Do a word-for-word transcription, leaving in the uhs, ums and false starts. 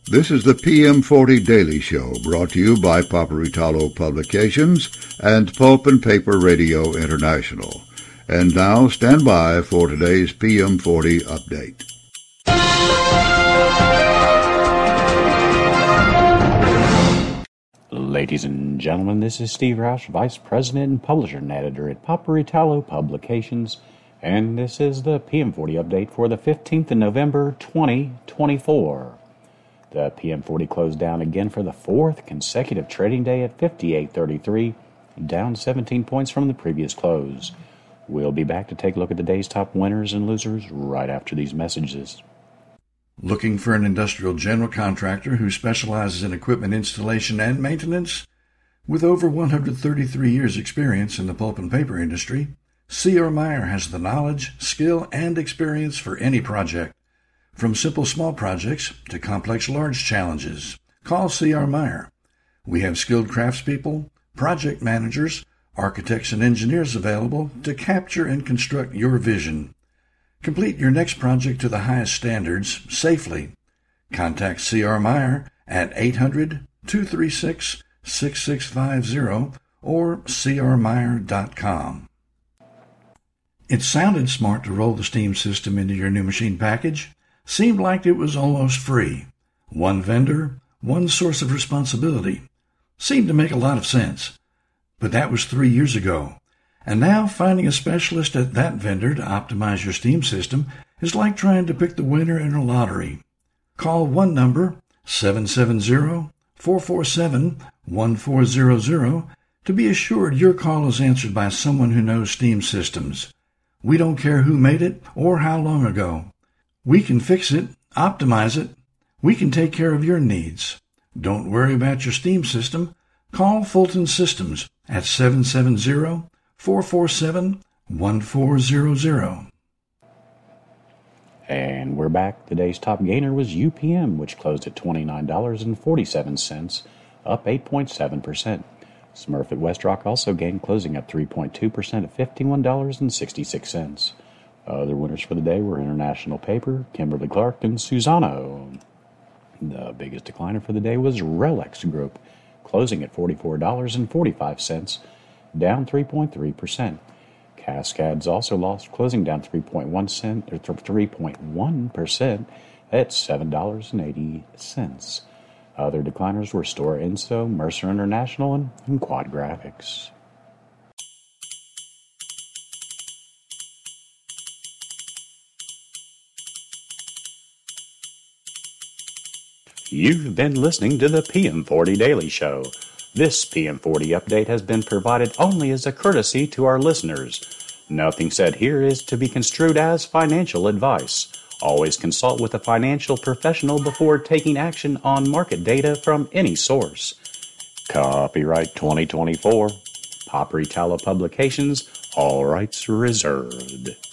This is the P M forty Daily Show, brought to you by Paperitalo Publications and Pulp and Paper Radio International. And now, stand by for today's P M forty update. Ladies and gentlemen, this is Steve Roush, Vice President and Publisher and Editor at Paperitalo Publications, and this is the P M forty update for the fifteenth of November, twenty twenty-four. The P M forty closed down again for the fourth consecutive trading day at fifty-eight thirty-three, down seventeen points from the previous close. We'll be back to take a look at the day's top winners and losers right after these messages. Looking for an industrial general contractor who specializes in equipment installation and maintenance? With over one hundred thirty-three years' experience in the pulp and paper industry, C R. Meyer has the knowledge, skill, and experience for any project. From simple small projects to complex large challenges, call C R. Meyer. We have skilled craftspeople, project managers, architects, and engineers available to capture and construct your vision. Complete your next project to the highest standards safely. Contact C R. Meyer at eight hundred, two three six, six six five zero or c r meyer dot com. It sounded smart to roll the steam system into your new machine package. Seemed like it was almost free. One vendor, one source of responsibility. Seemed to make a lot of sense. But that was three years ago. And now finding a specialist at that vendor to optimize your steam system is like trying to pick the winner in a lottery. Call one number, seven seven zero, four four seven, one four zero zero, to be assured your call is answered by someone who knows steam systems. We don't care who made it or how long ago. We can fix it, optimize it. We can take care of your needs. Don't worry about your steam system. Call Fulton Systems at seven seven zero, four four seven, one four zero zero. And we're back. Today's top gainer was U P M, which closed at twenty-nine dollars and forty-seven cents, up eight point seven percent. Smurfit Westrock also gained, closing up three point two percent at fifty-one dollars and sixty-six cents. Other winners for the day were International Paper, Kimberly-Clark, and Suzano. The biggest decliner for the day was Relex Group, closing at forty-four dollars and forty-five cents, down three point three percent. Cascades also lost, closing down three point one percent at seven dollars and eighty cents. Other decliners were Stora Enso, Mercer International, and, and Quad Graphics. You've been listening to the P M forty Daily Show. This P M forty update has been provided only as a courtesy to our listeners. Nothing said here is to be construed as financial advice. Always consult with a financial professional before taking action on market data from any source. Copyright twenty twenty-four. Paperitalo Publications. All rights reserved.